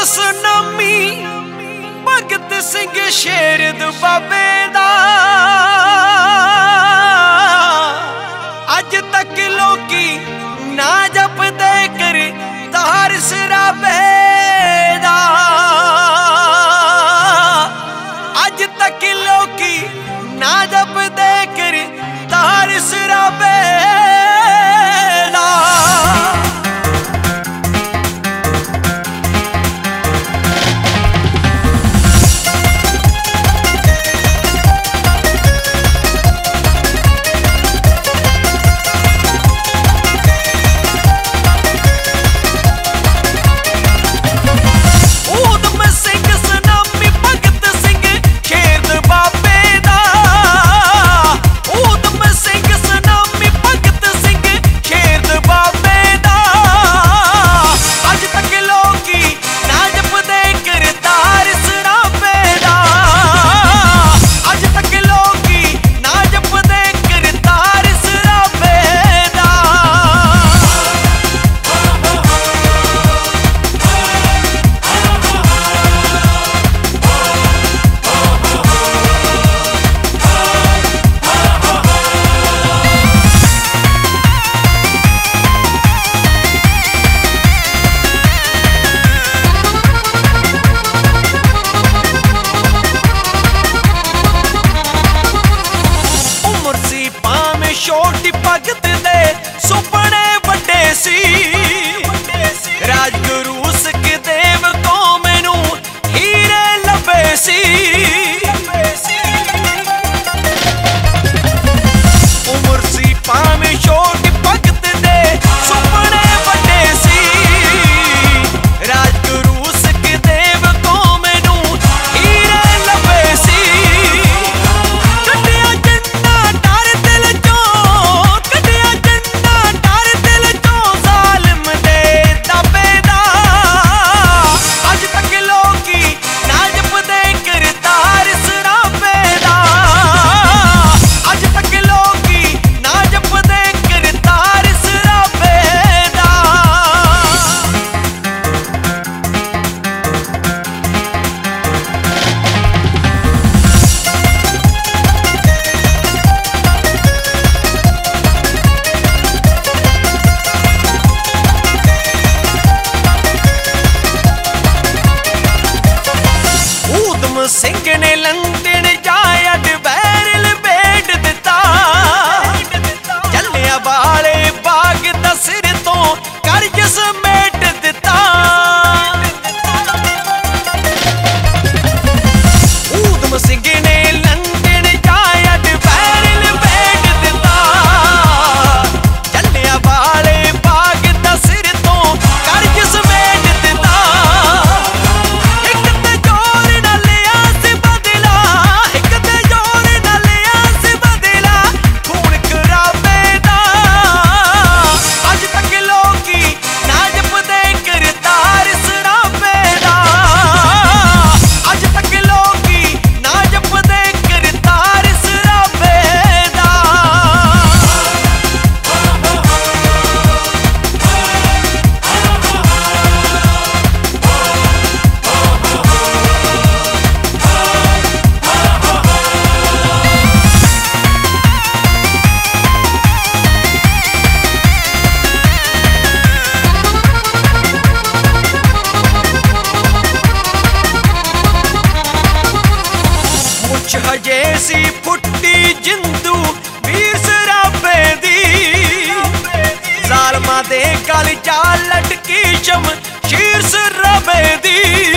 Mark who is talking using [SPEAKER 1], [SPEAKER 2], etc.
[SPEAKER 1] Tsunami Bhagat Singh शेर बाबे दा अज तक लोकी ना जपदे कर तार सराबे दा। अज तक लोकी ना जपदे कर तार सराबे दा। छोटी भगत दे सुपने बड़े सी राजगुरु सुखदेव कौम नू हीरे लभे सी। उमर सी भावें छोटी भगत दे सुपने बड़े सी राजगुरु सुखदेव कौम नू हीरे लभे सी। सिंह ने लंदन जाया बैरल बेट दिता जलिया वाले बाग दा सिर तो कर्ज समेट दिता। ऊधम सिंह ने लंदन जाया बैरल बेट दिता जलिया वाले बाग दा सिर तो कर्ज समेट दिता। हजे सी फुट्टी जिंदू वीर सराबे दी जालमा दे गल चा लटकी शम शीर सराबे दी।